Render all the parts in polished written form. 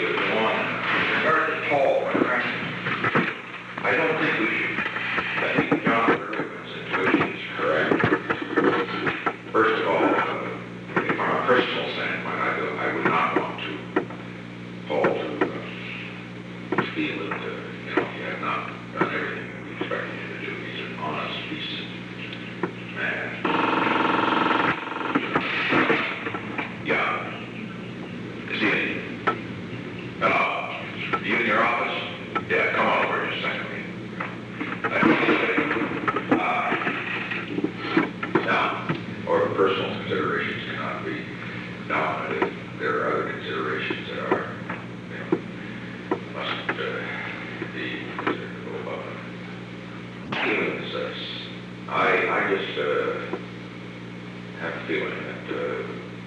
to go on. In regard to Paul, I don't think we should. I think John Bergman's intuition is correct. First of all, from a personal standpoint, I would not want to Paul to feel that he had not done everything that we expected him to do. He's an honest, decent man. Yeah. Is he in? Hello? You in your office? Yeah, come on over just a second. Now, or personal considerations cannot be dominated. There are other considerations that are, must be considered above. Feelings, I just have a feeling that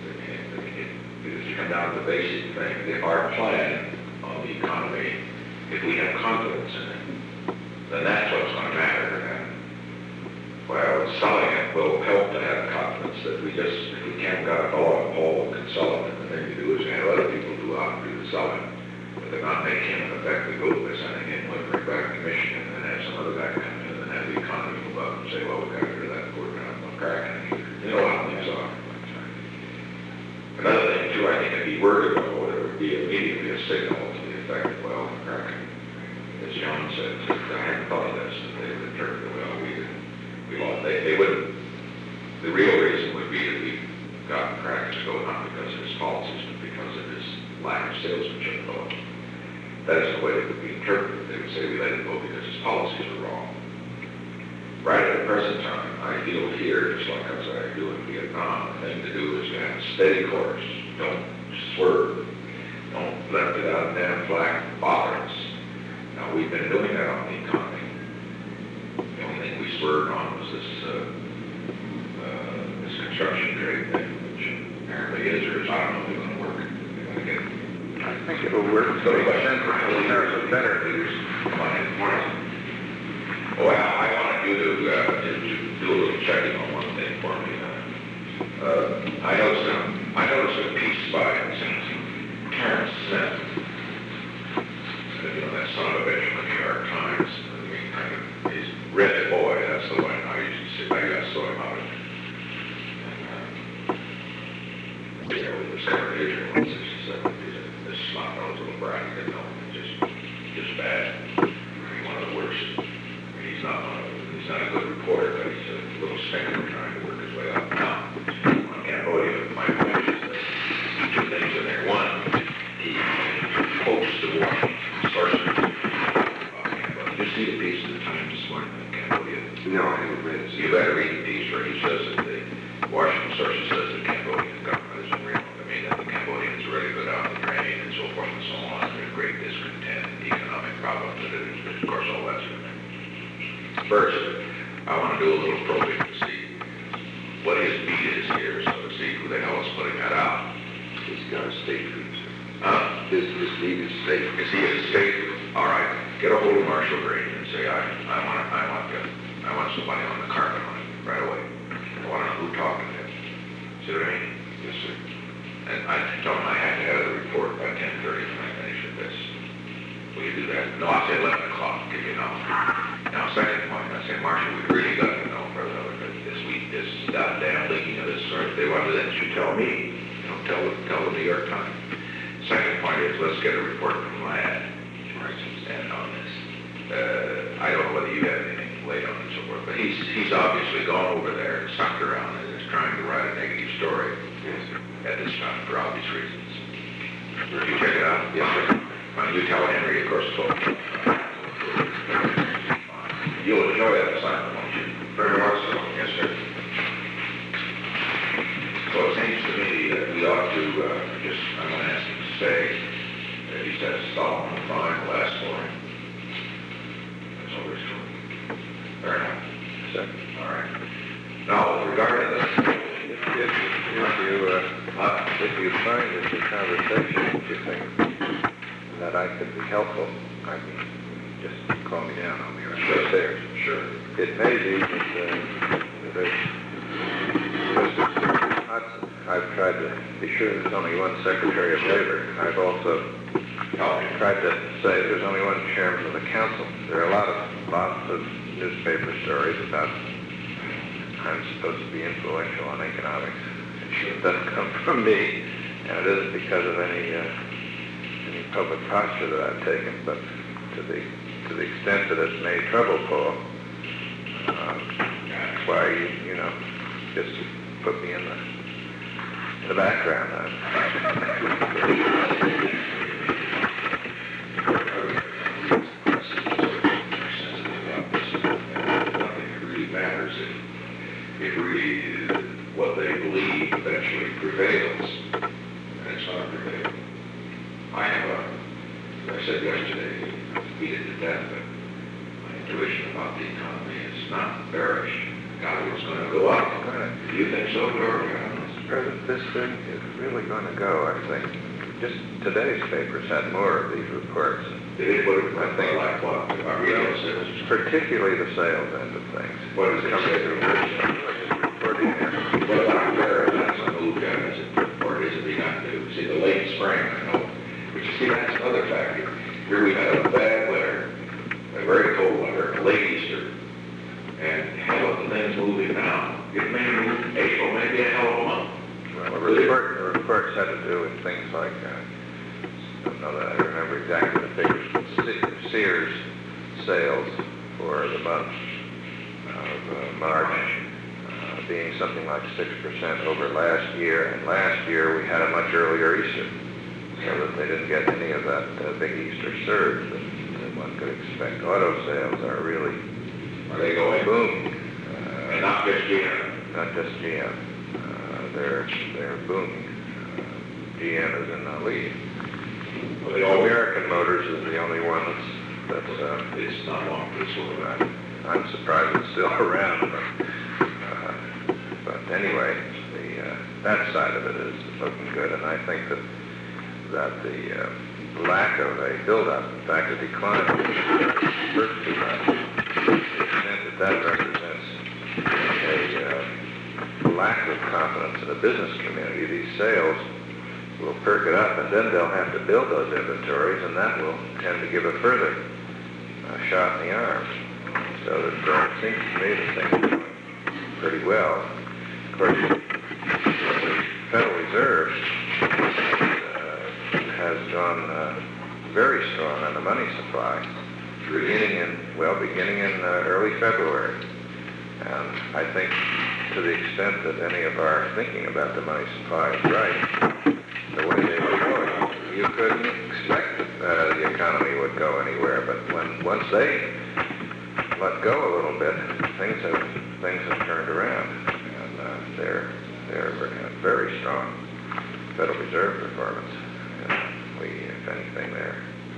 it comes down to the basic thing. If our plan on the economy, if we have confidence in it, then that's what's going to matter. And, well, selling it will help to have confidence that if we can't got a fellow on Paul who can sell it, then the thing to do is to have other people do out and do the selling. But they're not make him an effective move by sending him one bring back to Michigan and then have some other guy come in and have the economy move up and say, well, we got rid of that poor guy on cracking. You know how things are. Another thing, too, I think if he were to go, there would be immediately a signal to the effect that, well, cracking, as John said, I hadn't thought of this, that they would interpret, well, we lost. They wouldn't. The real reason would be that we got Kraken to go not because of his policies, but because of his lack of salesmanship. That is the way it would be interpreted. They would say we let him go because his policies were wrong. Right at the present time, I feel here, just like as I do in Vietnam, the thing to do is to have a steady course. Don't swerve. Don't let it out of damn flag bother us. Now, we've been doing that on the economy. The only thing we swerved on was this construction trade thing, which apparently is or is, I don't know if it's going to work. We're going to get, I think it'll work. So there's a better leaders come on in for us. Well, I wanted you to do a little checking on one thing for me. I noticed a piece by Terrence Smith. That son of a bitch from the New York Times. He's Red Boy, that's the one I used to see. I saw him out of this conversation in 167. This snot-nosed little brat, just bad. One of the worst. He's not a good reporter, but he's a little stinker trying to work his way up. Now, on Cambodia, my point is that two things in there. One, he quotes the Washington sources about Cambodia. Did you see the piece of the Times this morning on Cambodia? No, I haven't read it. You better read the piece where he says that the Washington sources says the Cambodian government isn't real. I mean, that the Cambodians are ready to go down the drain and so forth and so on. There's great discontent and economic problems, and of course all that's in there. First, I want to do a little probing to see what his beat is here, so to see who the hell is putting that out. He's got a state troops. His lead is state. Is he a state? All right. Get a hold of Marshall Green and say, I want somebody on the carpet on it right away. I want to know who talking to him. See what I mean? Yes, sir. And I told him I had to have the report by 10:30 when I finish with this. Will you do that? No, I said 11 o'clock. Give you an hour. Now, second point, I said, Marshall, we really got to know, brother, this week, this goddamn leaking of this sort. If they want to do that, you tell me. Tell the New York Times. Second point is, let's get a report from Ladd. And on this. I don't know whether you have anything laid on and so forth, but he's obviously gone over there and sucked around and is trying to write a negative story at this time for obvious reasons. Did you check it out? Yes, sir. Well, you tell Henry, of course, you'll enjoy that assignment, won't you? Very much so. Yes, sir. So it seems to me that we ought to I'm going to ask him to stay. He says stop on the fine last for him. That's all there's to it. Fair enough. Sir. All right. Now, with regard to the... If you find that the conversation that you think that I could be helpful, I mean, just call me down. I'll be right upstairs. Sure. It may be that Hudson, I've tried to be sure there's only one Secretary of Labor. I've also I tried to say there's only one chairman of the council. There are lots of newspaper stories about I'm supposed to be influential on economics. It doesn't come from me, and it isn't because of any public posture that I've taken, but to the extent that it's made trouble, Paul. That's why you know, just put me in the background. Nothing really matters if really what they believe eventually prevails, and it's not prevailing. I have as I said yesterday, beat it to death, but my intuition about the economy is not bearish. God, it's going to go up. Do you think so, George? Mr. President, this thing is really going to go, I think. Just today's papers had more of these reports. Did it? I think like what? About retail sales? Particularly the sales end of things. What does it say? Just reporting there. What about there? That's a move, is it? Or is it begun to? See, the late spring, I know. But you see, that's another factor. Here we had a bad winter, a very cold winter, a late Easter, and hell of the things moving now. It may move April, maybe a hell of a month. Well, the reports had to do with things like, I don't know that I remember exactly the figures, but Sears sales for the month of March being something like 6% over last year, and last year we had a much earlier Easter, so that they didn't get any of that big Easter surge that one could expect. Auto sales are really going booming. And not just GM. Not just GM. They're booming. GM is in the lead. Well, they all American Motors is the only one that's it's not long for this sort of that. I'm surprised it's still around, but anyway, that side of it is looking good, and I think that the lack of a build-up, in fact, a decline in the first 2 months, to the extent that represents a lack of confidence in the business community, these sales will perk it up, and then they'll have to build those inventories, and that will tend to give a further shot in the arm. So that it seems to me that things are going pretty well. Of course, the Federal Reserve has gone very strong on the money supply, beginning in early February. And I think to the extent that any of our thinking about the money supply is right, the way they were going, you couldn't expect that the economy would go anywhere. But once they let go a little bit, things have turned around, and they're very strong Federal Reserve performance. We, if anything, there.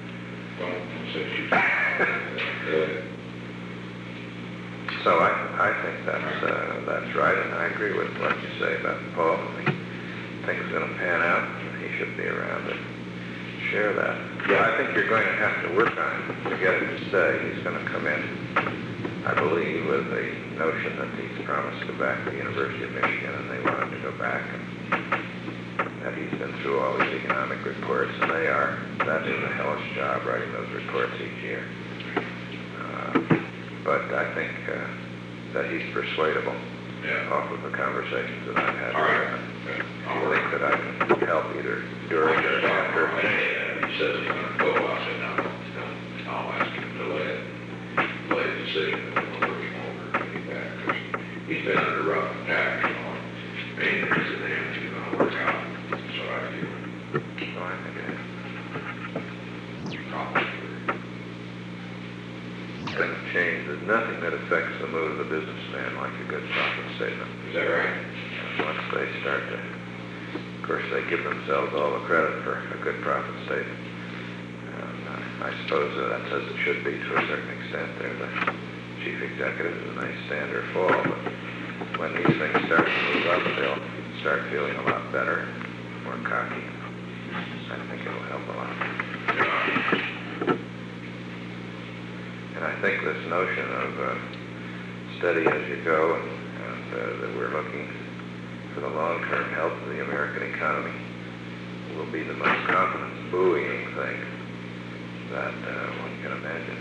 So I think that's right, and I agree with what you say about Paul. I think it's going to pan out. He should be around to share that. Yeah, I think you're going to have to work on him to get him to stay. He's going to come in, I believe, with the notion that he's promised to go back to the University of Michigan, and they want him to go back, and that he's been through all these economic reports, and that is a hellish job writing those reports each year. But I think that he's persuadable off of the conversations that I've had. All right. I think that I can help either during or after. He says he's going to go. I said, no, I'll ask him to delay the decision that we're working over and get back. Because he's been under rough attack, maintenance that they have to work out. That's what I feel. So I think it is. Probably. Things change. There's nothing that affects the mood of the businessman like a good profit statement. Is that right? And once they start to, of course, they give themselves all the credit for a good profit statement. And I suppose that's as it should be to a certain extent. They're the chief executives and they stand or fall. But when these things start to move up, they'll start feeling a lot better, more cocky. I think it'll help a lot. And I think this notion of steady as you go and that we're looking for the long-term health of the American economy will be the most confidence-buoying thing that one can imagine.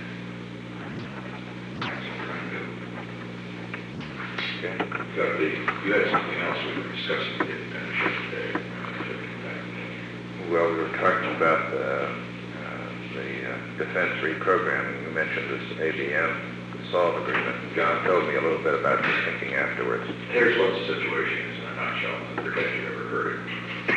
Okay. You had something else we were discussing, we didn't finish it today. Well, we were talking about the defense reprogramming. You mentioned this ABM SOLVE agreement. John told me a little bit about his thinking afterwards. Here's what the situation is in a nutshell, and forget you ever heard it.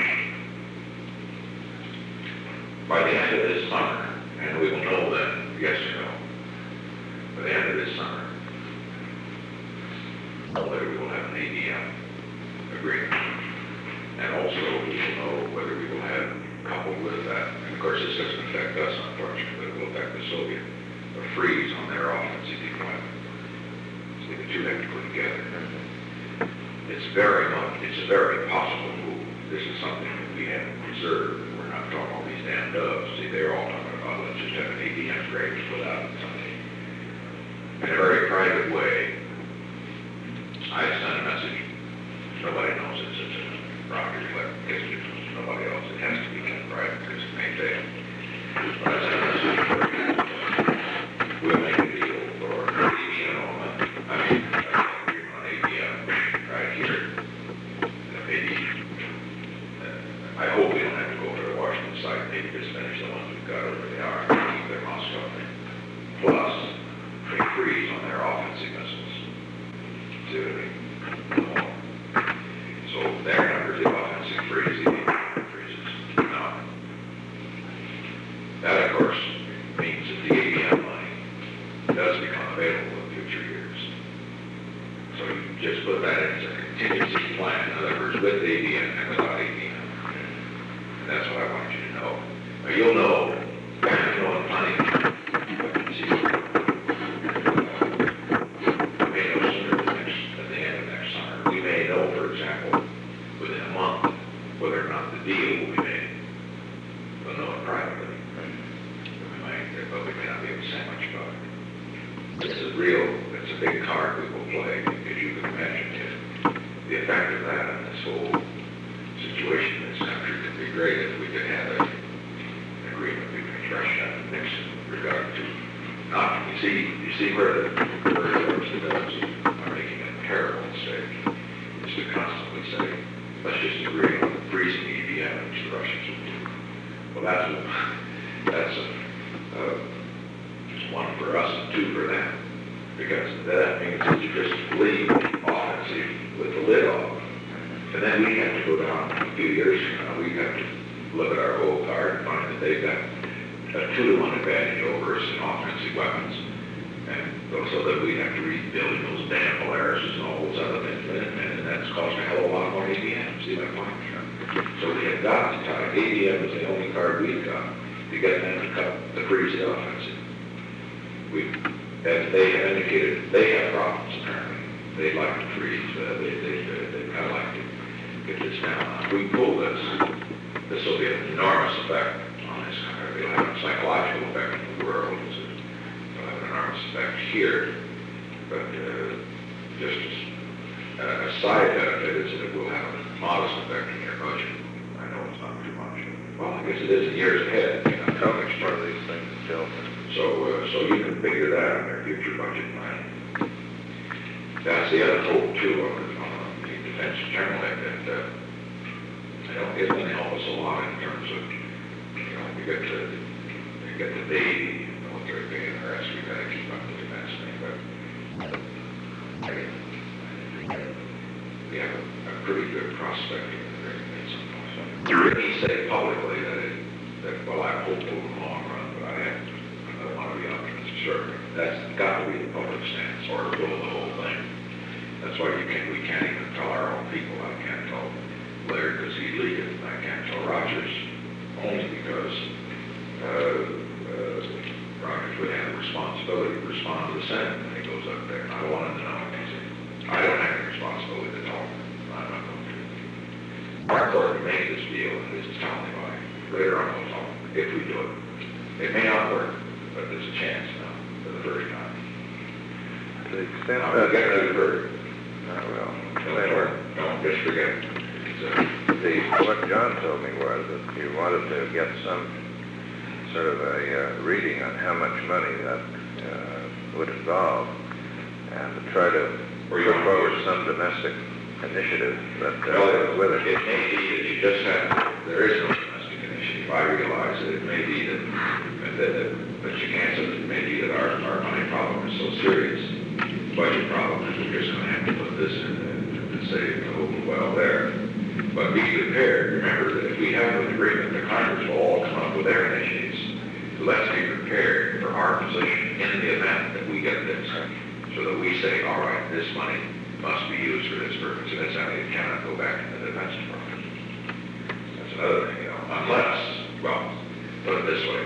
By the end of this summer, and we will know then, yes or no, by the end of this summer, whether we will have an ABM agreement. And also, we will know whether we will have, coupled with that, and of course this doesn't affect us unfortunately, but it will affect the Soviet, a freeze on their offensive deployment. So the two have to go together. It's a very possible move. This is something that we haven't reserved. We're not talking all these damn doves. See, they're all talking about let's just have an ABM grade without something. In a very private way, I sent a message. Nobody knows it's a rocket electric. Nobody else. It has to be kept private because it may fail. But I sent a message. We'll make a deal for ABM only. I mean, on ABM right here. Maybe. I hope we don't have to go to the Washington site. Maybe just finish the ones we've got over there. Keep their Moscow thing. Plus, a freeze on their offensive missiles. See what I mean? So their numbers, the offensive freeze, the freezes. Now, that of course means that the ABM money does become available in future years. So you just put that in as a contingency plan, in other words, with ABM and without ABM. And that's what I want you to know. Now, you'll know in plenty of time. See, we may know, for example, within a month, whether or not the deal will be made. We'll know it privately. But we may not be able to say much about it. It's a big card we will play, as you can imagine. The effect of that on this whole situation in this country would be great if we could have an agreement between Russia and Nixon with regard to not, you see where the developers are making a terrible mistake. To constantly say, let's just agree on freezing EBM, which the Russians will do. Well, that's one for us and two for them, because that means that you just leave offensive with the lid off, and then we have to go down a few years from now. We have to look at our whole card and find that they've got a 2-to-1 advantage over us in offensive weapons, and so that we have to rebuild those damn Polaris and all those other things, and that's cost a hell of a lot more ABM. See my point? So we have got to tie. ABM is the only card we've got to get them to cut the freeze the offensive. As they have indicated, they have problems apparently. They'd like to freeze. They kind of like to get this down. If we pull this will be an enormous effect on this country. It'll have a psychological effect on the world. It'll have an enormous effect here. But just a side benefit is that it will have a modest effect on your budget. I know it's not too much. Well, I guess it is in years ahead. How much part of these things still? So you can figure that on their future budget plan. That's the other hope too on the defense generally, that it's going to help us a lot in terms of, we get the Navy, military pay and the rest. We got to keep up the defense thing, but we have a pretty good prospect of bringing in some. You really say publicly that well, I'm hopeful in the long run, but I don't want to be optimistic. Sure, that's got to be the public stance, or to blow the whole thing. That's why we can't even tell our own people. I can't tell Blair because he leaked it. I can't tell Rogers only because Rogers would have the responsibility to respond to the Senate when he goes up there. I don't want him to know anything. I don't have any responsibility to tell him. I'm not going to. Our court can make this deal, and this is telling me why. Later on, we'll talk if we do it. It may not work, but there's a chance now for the first time. To the extent Now, that we get to the verdict. Don't just forget. What John told me was that you wanted to get some sort of a reading on how much money that would involve, and to try to Or you put want to forward use- some domestic initiative that Well, goes with it it. may be that you just have, there is no domestic initiative. I realize that it may be but you can't say that it may be that our money problem is so serious, budget problem, that we're just gonna have to put this in and say, well, there. But be prepared. Remember that if we have an agreement, the Congress will all come up with their initiatives. So let's be prepared for our position in the event that we get this. So that we say, all right, this money must be used for this purpose, and it's only, it cannot go back to the defense department. That's another thing, unless, well, put it this way,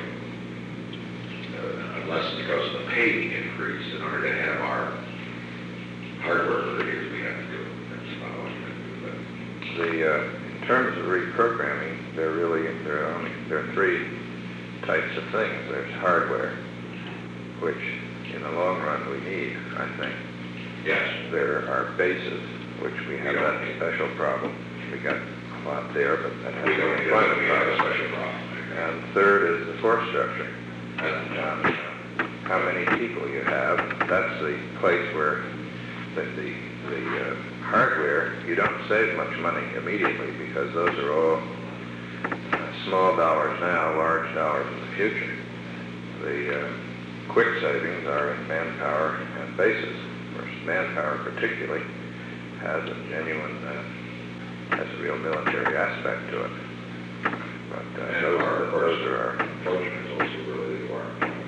unless because of the pay increase, in order to have our hardware for it is, we have to do it. That's not what we're going to do. In terms of reprogramming, there are three types of things. There's hardware, which in the long run we need, I think. Yes. There are bases, which we have that special problem. We got a lot there, but that has We no don't need employment we have a problem. special problem. And third is the force structure. And, And how many people you have. That's the place where the hardware, you don't save much money immediately because those are all small dollars now, large dollars in the future. The quick savings are in manpower and bases. Of course, manpower particularly has a genuine, has a real military aspect to it. But those are our, Trojan is also related to our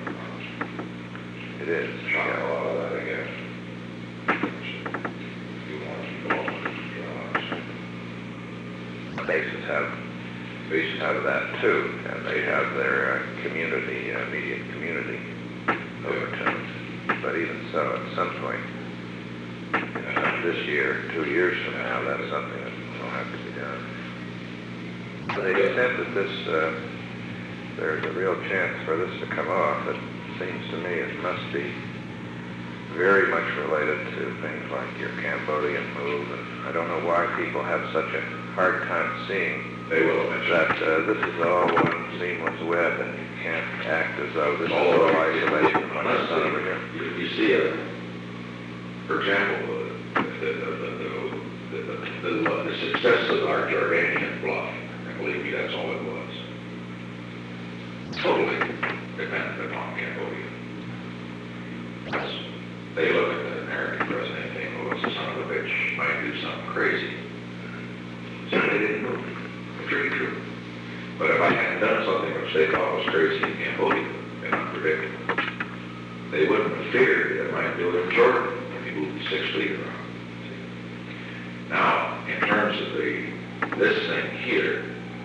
it is. shot a Yeah. lot of that, I guess. You want to go on with Bases have bases have that too, and they have their community, immediate community overtones. But even so, at some point, this year, 2 years from now, that's something that will have to be done. To the extent that there's a real chance for this to come off, it seems to me it must be very much related to things like your Cambodian move, and I don't know why people have such a hard time seeing They will eventually. that this is all one seamless web, and you can't act as though this is all isolated from what's done over here. You see it, for example, the success of our Jordanian bluff, and believe me, that's all it was. Totally dependent upon Cambodia. They look at the American president and think, oh, this son of a bitch might do something crazy. So they didn't move. It's really true. But if I hadn't done something which they thought was crazy in Cambodia and unpredictable, they wouldn't have feared that it might do it in Jordan if you moved the 6 fleet around. Now, in terms of this thing here,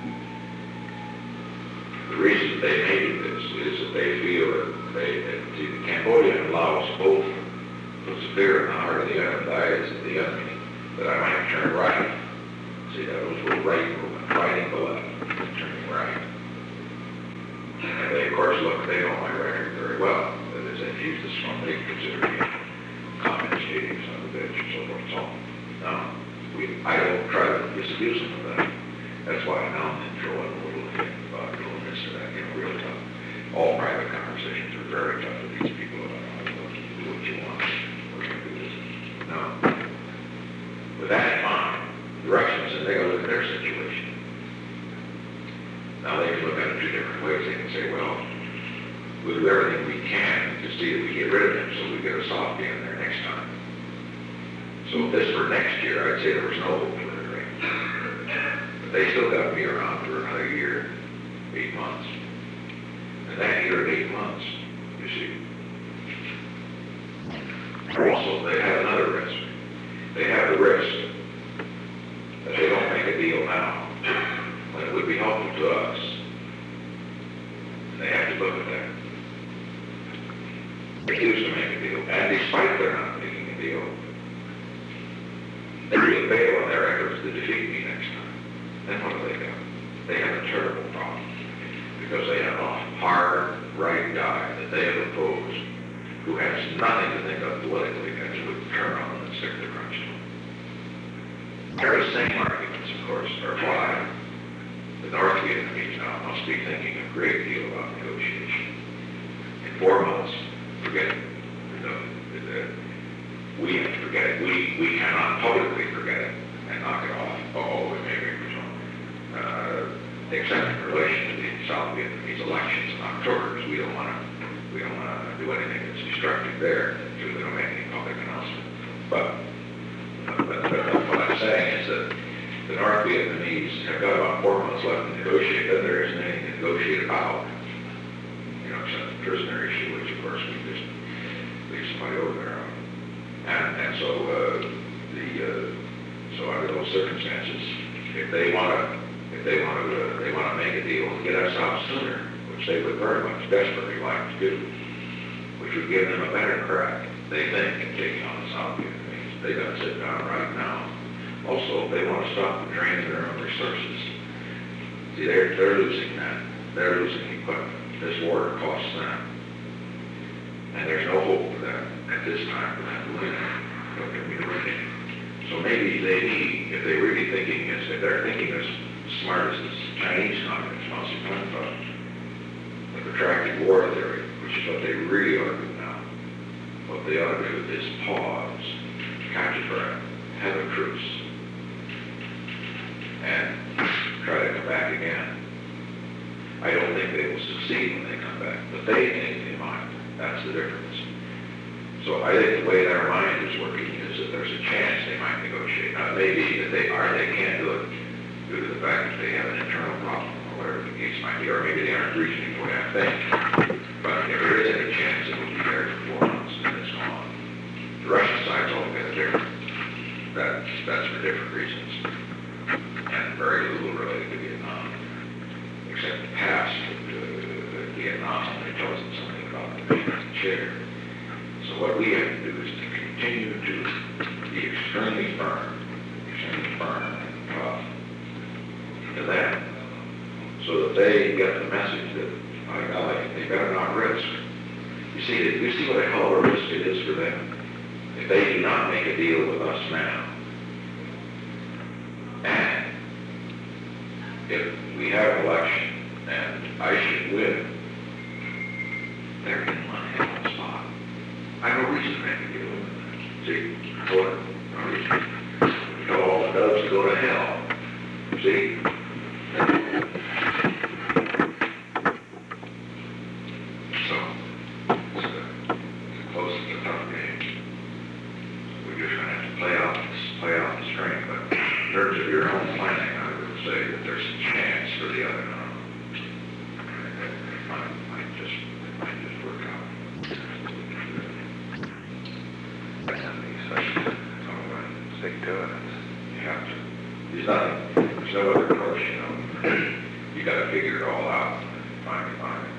the reason they may do this is that they feel that the Cambodian allows both puts fear in the heart of the enemy, that I might turn right. See, that was a right movement, fighting the left, turning right. And they, of course, they know my record very well. That is, they've used this one, they consider me a communist hating son of a bitch, and so forth and so on. Now, I don't try to disabuse them of that. That's why now I'm throwing a little thing about doing this or that, real tough. All private conversations are very tough with these people about how to do what you want. We're going to do this. Now, with that in mind, the Russians, and they go look at their situation. Now they can look at it 2 different ways. They can say, well, we'll do everything we can to see that we get rid of him so we get a softie in there next time. So if this were next year, I'd say there was no hope for the Iranians. But they still got to be around for another year, 8 months. And that year and 8 months, you see. Also, they have another risk. They have the risk that they don't make a deal now, when it would be helpful to us. And they have to look at that. They refuse to make a deal, and despite their not making a deal, they really fail on their efforts to defeat me next time. Then what do they got? They have a terrible problem, because they have a hard right guy that they have opposed, who has nothing to think of politically, and would turn on and stick to the crunch to him. The very same arguments, of course, are why the North Vietnamese now now must be thinking a great deal about negotiation. In 4 months, forget it. We have to forget it. We cannot publicly forget it and knock it off. Oh, we may be except in relation to the South Vietnamese elections in October, because we don't want to do anything that's destructive there. So we don't make any public announcement. But what I'm saying is that the North Vietnamese have got about 4 months left to negotiate. Then there isn't anything to negotiate about. You know, except the prisoner issue, which of course we just leave somebody over there on. And so so under those circumstances, if they want to make a deal and get us out sooner, which they would very much desperately like to do, which would give them a better crack, they think, in taking on the South Vietnamese. They got to sit down right now. Also, if they want to stop the drain of their own resources, see, they're losing that. They're losing equipment. This war costs them. And there's no hope for them at this time for them to win. Don't get me wrong. So maybe they need, if they're really thinking as, if they're thinking as smart as the Chinese communists, Mao Zedong thought, the protracted war theory, which is what they really ought to do now. What they ought to do is pause, catch a breath, have a truce, and try to come back again. I don't think they will succeed when they come back, but they think they might. That's the difference. So I think the way their mind is working is that there's a chance they might negotiate. Now, maybe that they can't do it due to the fact that they have an internal problem or whatever the case might be, or maybe they aren't reasoning the way I think. But if there is any chance, it will be there for 4 months and it's gone. The Russian side's altogether different. That's for different reasons. And very little related to Vietnam, except the past of Vietnam, only tells them something about the Vietnam chair. So what we have to do is to continue to be extremely firm and tough to them, so that they get the message that, by golly, they better not risk. You see what a hell of a risk it is for them if they do not make a deal with us now. And if we have an election and I should win, they're in one hell of a spot. I have no reason to make a deal with them. See? No reason. Tell all the doves to go to hell. See? So, it's close to the tough game. We're just going to have to play out the string. But in terms of your own planning, I would say that there's a chance for the other. It might just work out. Stick to it. You have to. There's no other approach, you know. You got to figure it all out. Find it.